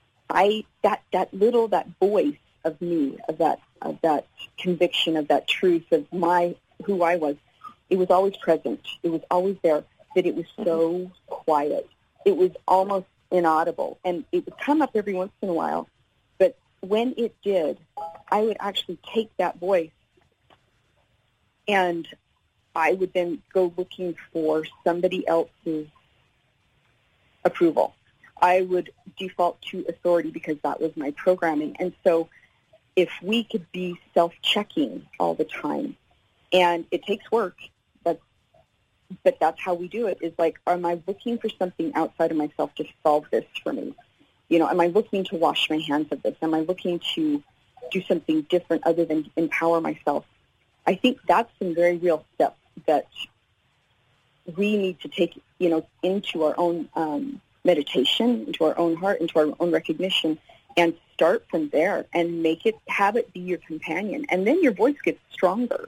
that voice of me, of that conviction, of that truth of who I was, it was always present. It was always there, but it was so quiet. It was almost inaudible, and it would come up every once in a while. But when it did, I would actually take that voice, and I would then go looking for somebody else's approval. I would default to authority because that was my programming. And so if we could be self-checking all the time, and it takes work, but that's how we do it, is like, am I looking for something outside of myself to solve this for me? Am I looking to wash my hands of this? Am I looking to do something different other than empower myself? I think that's some very real steps that we need to take, into our own meditation, into our own heart, into our own recognition, and start from there and have it be your companion. And then your voice gets stronger.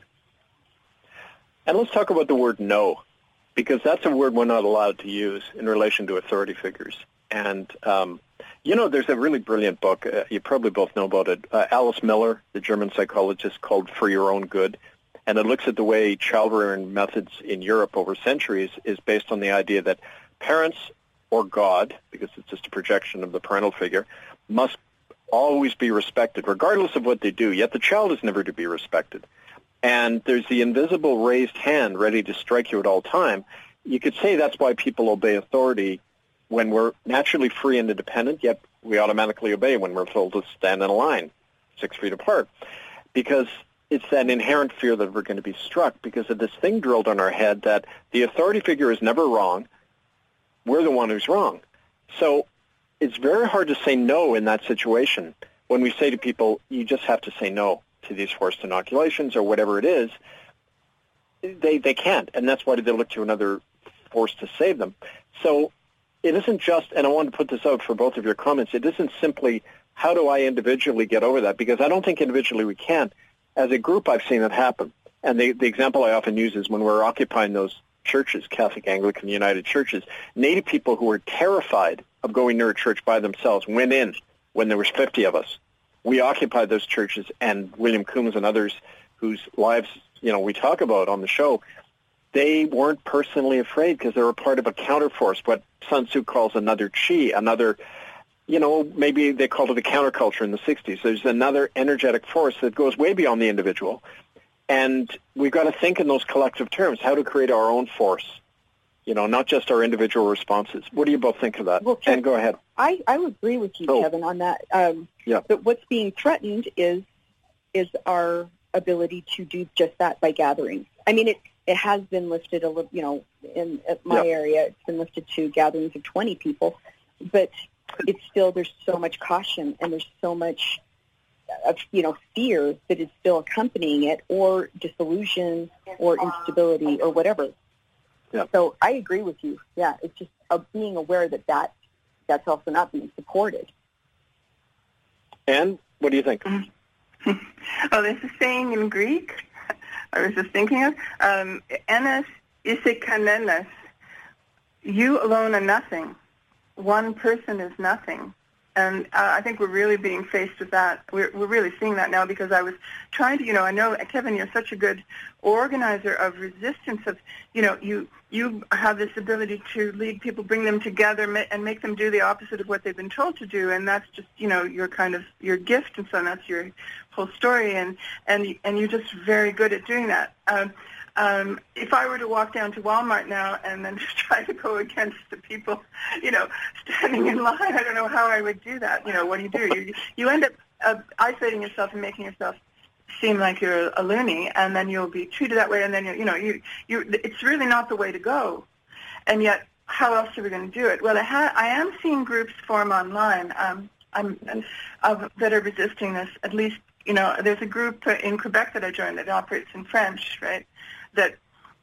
And let's talk about the word no, because that's a word we're not allowed to use in relation to authority figures. And, there's a really brilliant book. You probably both know about it. Alice Miller, the German psychologist, called For Your Own Good. And it looks at the way child-rearing methods in Europe over centuries is based on the idea that parents or God, because it's just a projection of the parental figure, must always be respected, regardless of what they do, yet the child is never to be respected. And there's the invisible raised hand ready to strike you at all time. You could say that's why people obey authority when we're naturally free and independent, yet we automatically obey when we're told to stand in a line 6 feet apart. Because it's that inherent fear that we're going to be struck because of this thing drilled on our head that the authority figure is never wrong. We're the one who's wrong. So it's very hard to say no in that situation. When we say to people, you just have to say no to these forced inoculations or whatever it is, they can't. And that's why they look to another force to save them. So it isn't just, and I want to put this out for both of your comments, it isn't simply how do I individually get over that, because I don't think individually we can. As a group, I've seen it happen. And the example I often use is when we're occupying those churches, Catholic, Anglican, United churches, Native people who were terrified of going near a church by themselves went in when there was 50 of us. We occupied those churches, and William Coombs and others whose lives, we talk about on the show, they weren't personally afraid because they were part of a counterforce, what Sun Tzu calls another chi, another, maybe they called it a counterculture in the 60s. There's another energetic force that goes way beyond the individual. And we've got to think in those collective terms, how to create our own force, not just our individual responses. What do you both think of that? Well, and go ahead. I would agree with you, Kevin, on that. Yeah. But what's being threatened is our ability to do just that by gathering. I mean, it has been lifted a little, in my area, it's been lifted to gatherings of 20 people, but it's still, there's so much caution and there's so much of, fear that is still accompanying it, or disillusion or instability or whatever. Yeah. So I agree with you. Yeah, it's just being aware that that's also not being supported. Anne, what do you think? Oh, there's a saying in Greek I was just thinking of. Enes isikanenes. You alone are nothing. One person is nothing. And I think we're really being faced with that. We're really seeing that now, because I was trying to, I know, Kevin, you're such a good organizer of resistance of, you have this ability to lead people, bring them together and make them do the opposite of what they've been told to do. And that's just, your kind of, your gift. And so that's your whole story. And you're just very good at doing that. If I were to walk down to Walmart now and then try to go against the people, standing in line, I don't know how I would do that. What do? You end up isolating yourself and making yourself seem like you're a loony, and then you'll be treated that way, and then it's really not the way to go. And yet, how else are we going to do it? Well, I am seeing groups form online that are resisting this. At least, there's a group in Quebec that I joined that operates in French, right? That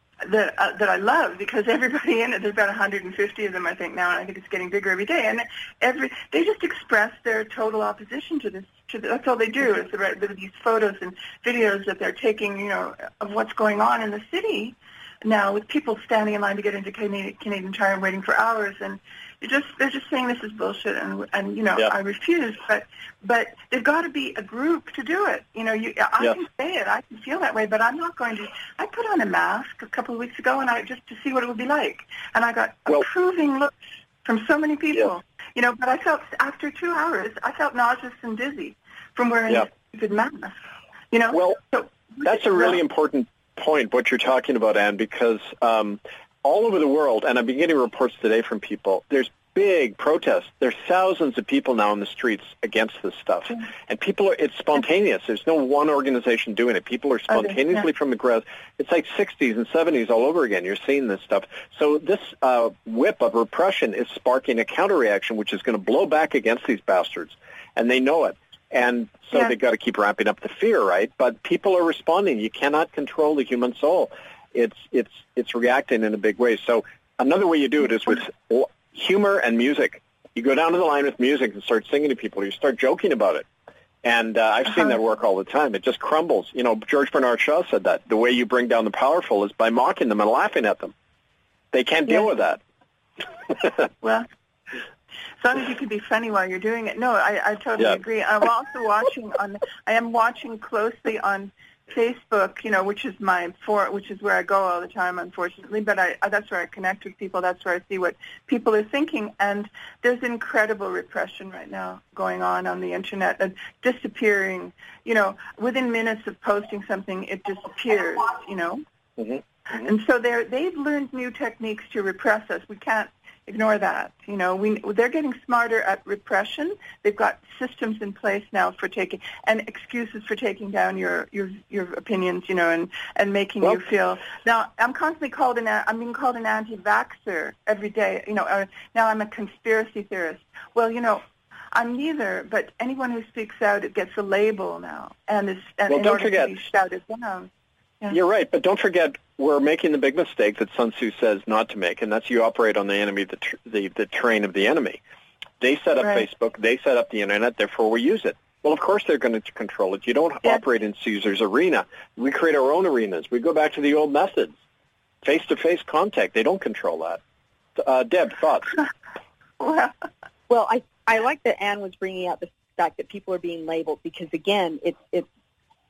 I love, because everybody in it, there's about 150 of them, I think, now, and I think it's getting bigger every day. And they just express their total opposition to this. That's all they do, is these photos and videos that they're taking, of what's going on in the city now, with people standing in line to get into Canadian Tire and waiting for hours, and they're just saying this is bullshit, and I refuse. But there's got to be a group to do it. I can say it, I can feel that way, but I'm not going to. I put on a mask a couple of weeks ago, and just to see what it would be like, and I got approving looks from so many people. But I felt, after 2 hours, I felt nauseous and dizzy from wearing a stupid mask. Well, so, that's a really important point, what you're talking about, Anne, because all over the world, and I'm getting reports today from people, there's big protests. There's thousands of people now in the streets against this stuff. And it's spontaneous. There's no one organization doing it. People are spontaneously from the grass. It's like 60s and 70s all over again. You're seeing this stuff. So this whip of repression is sparking a counter-reaction, which is going to blow back against these bastards. And they know it. And so they've got to keep ramping up the fear, right? But people are responding. You cannot control the human soul. It's reacting in a big way. So another way you do it is with humor and music. You go down to the line with music and start singing to people. You start joking about it. And I've seen that work all the time. It just crumbles. George Bernard Shaw said that. The way you bring down the powerful is by mocking them and laughing at them. They can't deal with that. Well, as long as you can be funny while you're doing it. No, I totally agree. I'm also watching closely on Facebook, which is where I go all the time, unfortunately. But that's where I connect with people. That's where I see what people are thinking. And there's incredible repression right now going on the internet, and disappearing. Within minutes of posting something, it disappears. Mm-hmm. And so they've learned new techniques to repress us. We can't ignore that. They're getting smarter at repression. They've got systems in place now for taking, and excuses for taking down your opinions, and making you feel. Now, I'm constantly I'm being called an anti-vaxxer every day. Now I'm a conspiracy theorist. Well, I'm neither, but anyone who speaks out, it gets a label now, and don't forget, to be shouted down. Yeah. You're right, but don't forget, we're making the big mistake that Sun Tzu says not to make, and that's you operate on the enemy, the terrain of the enemy. They set up Facebook, they set up the internet, therefore we use it. Well, of course they're going to control it. You don't operate in Caesar's arena. We create our own arenas. We go back to the old methods, face-to-face contact. They don't control that. Deb, thoughts? Well, I like that Anne was bringing out the fact that people are being labeled, because, again, it's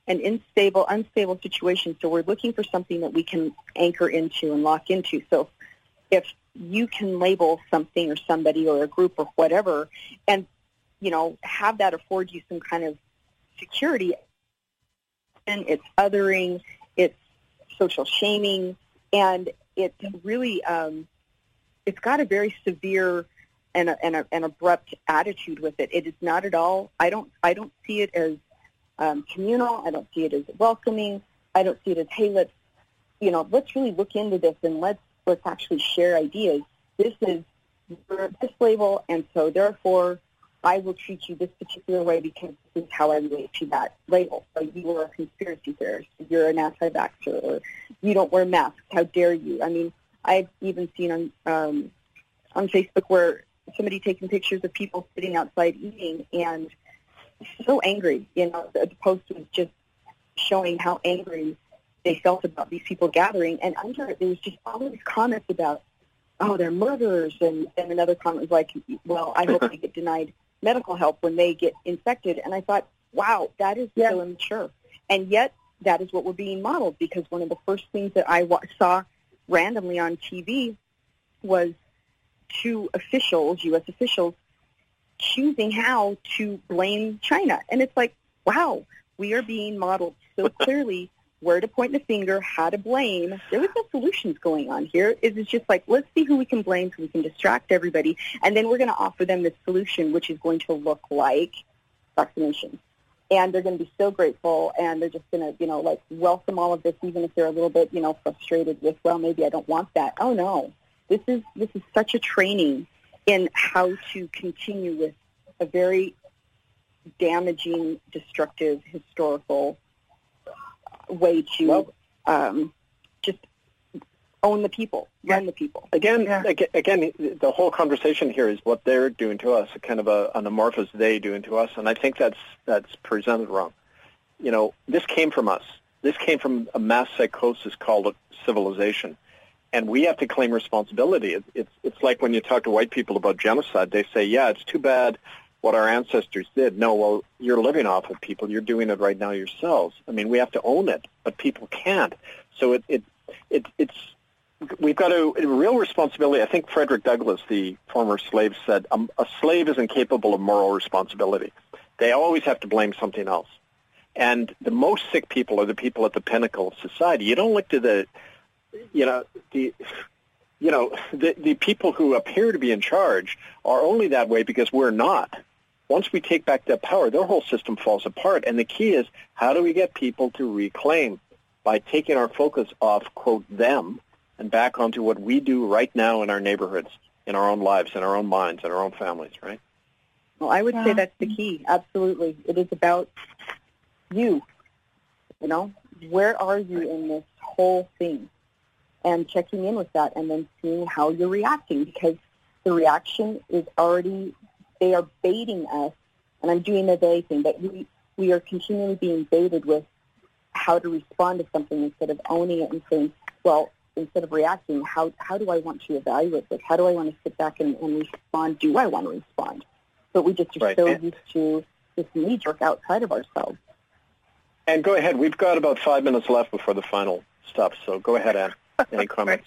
an unstable situation. So we're looking for something that we can anchor into and lock into. So if you can label something or somebody or a group or whatever, and, have that afford you some kind of security, and it's othering, it's social shaming, and it's really, it's got a very severe and an abrupt attitude with it. It is not at all, I don't see it as communal. I don't see it as welcoming. I don't see it as, hey, let's really look into this and let's actually share ideas. This is this label, and so therefore I will treat you this particular way because this is how I relate to that label. So you are a conspiracy theorist, you're an anti-vaxxer, or you don't wear masks. How dare you? I mean, I've even seen on Facebook where somebody taking pictures of people sitting outside eating and so angry. The post was just showing how angry they felt about these people gathering, and under it there was just all these comments about, oh, they're murderers, and then another comment was like, well, I hope they get denied medical help when they get infected. And I thought, wow, that is so immature. And yet that is what we're being modeled, because one of the first things that I saw randomly on TV was two officials, U.S. officials, choosing how to blame China. And it's like, wow, we are being modeled so clearly where to point the finger, how to blame. There was no solutions going on here. It was just like, let's see who we can blame so we can distract everybody, and then we're going to offer them this solution, which is going to look like vaccinations. And they're going to be so grateful, and they're just going to, welcome all of this, even if they're a little bit, frustrated with, well, maybe I don't want that. Oh, no. This is such a training in how to continue with a very damaging, destructive, historical way to just own the people, run the people. Again, the whole conversation here is what they're doing to us, kind of an amorphous they doing to us, and I think that's presented wrong. This came from us. This came from a mass psychosis called civilization, and we have to claim responsibility. It's like when you talk to white people about genocide, they say, yeah, it's too bad what our ancestors did. No, well, you're living off of people. You're doing it right now yourselves. I mean, we have to own it, but people can't. So it's we've got a real responsibility. I think Frederick Douglass, the former slave, said a slave is incapable of moral responsibility. They always have to blame something else. And the most sick people are the people at the pinnacle of society. You don't look to the people who appear to be in charge are only that way because we're not. Once we take back that power, their whole system falls apart. And the key is, how do we get people to reclaim by taking our focus off, quote, them, and back onto what we do right now in our neighborhoods, in our own lives, in our own minds, in our own families, right? Well, I would say that's the key. Absolutely. It is about you. Where are you in this whole thing? And checking in with that, and then seeing how you're reacting, because the reaction is already, they are baiting us, and I'm doing the they thing, but we are continually being baited with how to respond to something instead of owning it and saying, well, instead of reacting, how do I want to evaluate this? How do I want to sit back and respond? Do I want to respond? But we just are so used to this knee-jerk outside of ourselves. And go ahead. We've got about 5 minutes left before the final stuff, so go ahead, Anne. Any comments?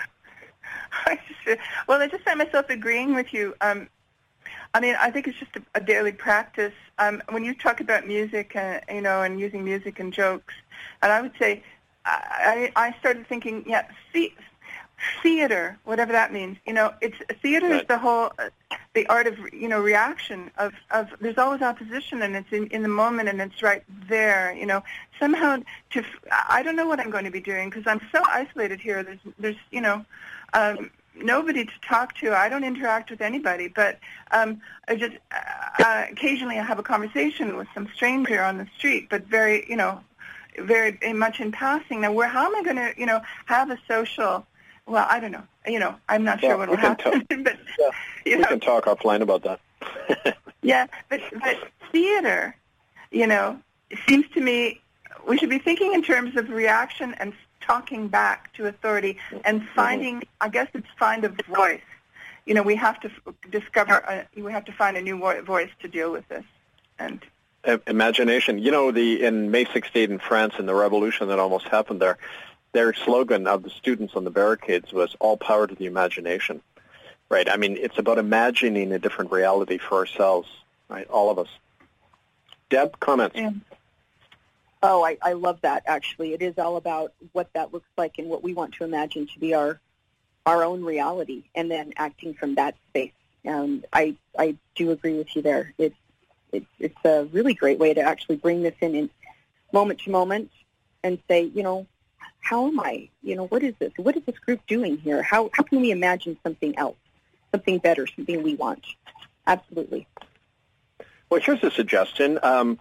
Well, I just find myself agreeing with you. I think it's just a daily practice. When you talk about music, and using music and jokes, and I would say, I started thinking, theater, whatever that means. It's theater is the whole, the art of reaction of. There's always opposition, and it's in the moment, and it's right there. Somehow I don't know what I'm going to be doing because I'm so isolated here. There's nobody to talk to. I don't interact with anybody, but I just occasionally I have a conversation with some stranger on the street, but very much in passing. Now, how am I going to have a social? Well, I don't know. I'm not sure what will happen. But we can talk offline about that. Yeah, but theater, it seems to me we should be thinking in terms of reaction and talking back to authority and finding. I guess it's find a voice. We have to discover. We have to find a new voice to deal with this. And Imagination. You know, in May 68 in France, in the revolution that almost happened there, their slogan of the students on the barricades was "All power to the imagination." Right? I mean, it's about imagining a different reality for ourselves, right? All of us. Deb, comments? Yeah. Oh, I love that, actually. It is all about what that looks like and what we want to imagine to be our own reality, and then acting from that space. I do agree with you there. It's a really great way to actually bring this in moment to moment and say, you know, how am I? You know, what is this? What is this group doing here? How can we imagine something else, something better, something we want? Absolutely. Well, here's a suggestion.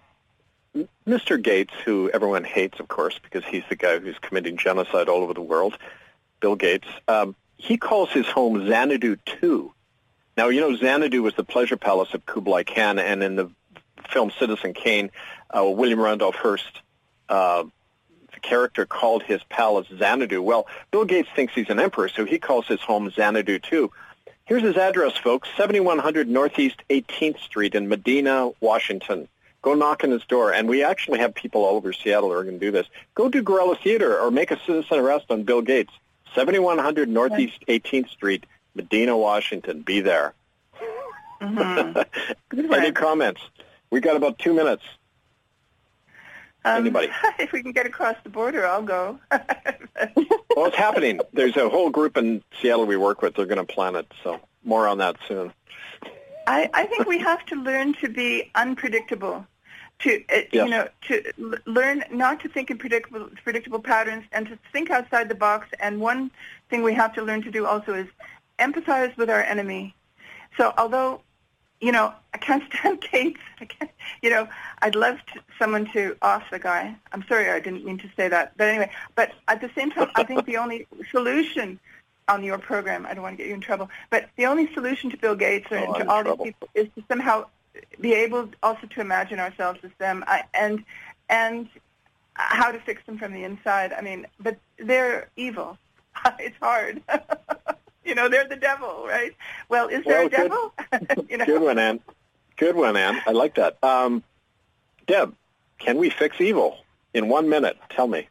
Mr. Gates, who everyone hates, of course, because he's the guy who's committing genocide all over the world, Bill Gates, he calls his home Xanadu 2. Now, you know, Xanadu was the pleasure palace of Kublai Khan, and in the film Citizen Kane, William Randolph Hearst, the character, called his palace Xanadu. Well, Bill Gates thinks he's an emperor, so he calls his home Xanadu 2. Here's his address, folks, 7100 Northeast 18th Street in Medina, Washington. Go knock on his door, and we actually have people all over Seattle who are going to do this. Go do guerrilla theater or make a citizen arrest on Bill Gates. 7100 Northeast 18th Street, Medina, Washington. Be there. Mm-hmm. Any comments? We got about 2 minutes. Anybody? If we can get across the border, I'll go. Well, it's happening. There's a whole group in Seattle we work with. They're going to plan it, so more on that soon. I think we have to learn to be unpredictable, you know, to learn not to think in predictable patterns and to think outside the box. And one thing we have to learn to do also is empathize with our enemy. So although, you know, I can't stand Gates, you know, I'd love someone to off the guy. I'm sorry, I didn't mean to say that. But anyway, but at the same time, I think the only solution on your program, I don't want to get you in trouble, but the only solution to Bill Gates or to all these people is to somehow be able also to imagine ourselves as them and how to fix them from the inside. I mean, but they're evil. It's hard. You know, they're the devil, right? Well, is there a devil? You know? Good one, Ann. Good one, Ann. I like that. Deb, can we fix evil in 1 minute? Tell me.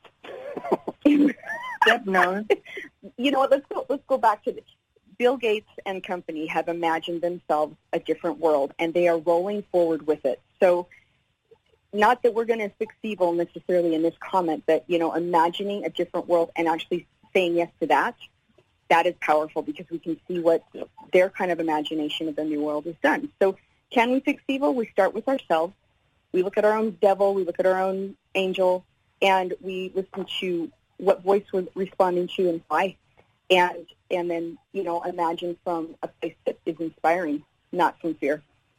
Deb knows. You know what? Let's go back to this. Bill Gates and company have imagined themselves a different world, and they are rolling forward with it. So, not that we're going to fix evil necessarily in this comment, but you know, imagining a different world and actually saying yes to that. That is powerful because we can see what their kind of imagination of the new world has done. So can we fix evil? We start with ourselves. We look at our own devil. We look at our own angel. And we listen to what voice we're responding to and why. And then, you know, imagine from a place that is inspiring, not from fear.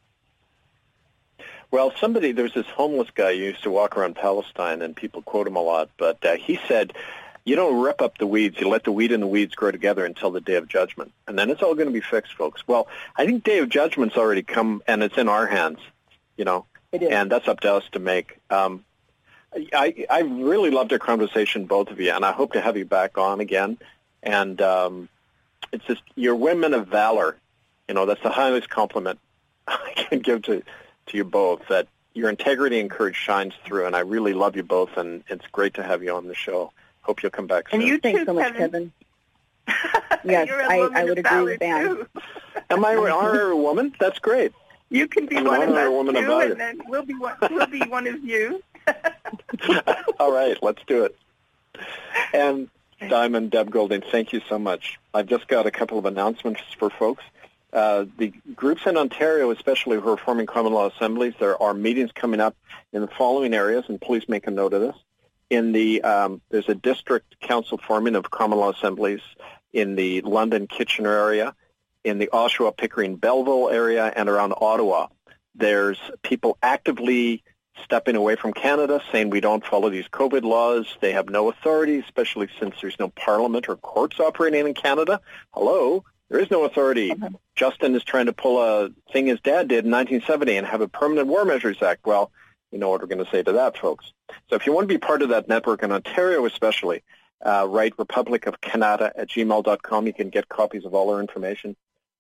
Well, there's this homeless guy who used to walk around Palestine, and people quote him a lot, but he said, you don't rip up the weeds. You let the weed and the weeds grow together until the Day of Judgment. And then it's all going to be fixed, folks. Well, I think Day of Judgment's already come, and it's in our hands, you know. It is. And that's up to us to make. I really loved our conversation, both of you, and I hope to have you back on again. And it's just, you're women of valor. You know, that's the highest compliment I can give to you both, that your integrity and courage shines through, and I really love you both, and it's great to have you on the show. Hope you'll come back soon. And you Thanks too, so much, Kevin. Yes, I would agree with Dan. Am I a woman? That's great. You can be one of us too, and then we'll be one of you. All right, let's do it. And Diamond, Deb Golding, thank you so much. I've just got a couple of announcements for folks. The groups in Ontario, especially who are forming common law assemblies, there are meetings coming up in the following areas, and please make a note of this. There's a district council forming of common law assemblies in the London Kitchener area, in the Oshawa, Pickering, Belleville area, and around Ottawa. There's people actively stepping away from Canada, saying we don't follow these COVID laws. They have no authority, especially since there's no parliament or courts operating in Canada. Hello, there is no authority. Mm-hmm. Justin is trying to pull a thing his dad did in 1970 and have a Permanent War Measures Act. Well, you know what we're going to say to that, folks. So if you want to be part of that network in Ontario especially, write republicofcanada@gmail.com. You can get copies of all our information.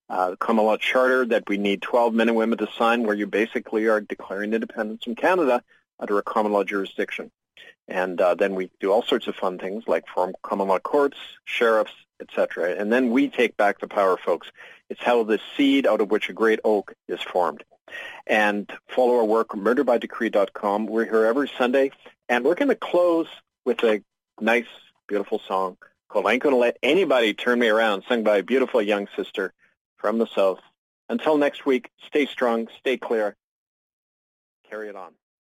the Common Law Charter that we need 12 men and women to sign, where you basically are declaring independence from Canada under a common law jurisdiction. And then we do all sorts of fun things like form common law courts, sheriffs, etc. And then we take back the power, folks. It's how the seed out of which a great oak is formed. And follow our work, murderbydecree.com. We're here every Sunday. And we're going to close with a nice, beautiful song called I Ain't Gonna Let Anybody Turn Me Around, sung by a beautiful young sister from the South. Until next week, stay strong, stay clear, carry it on.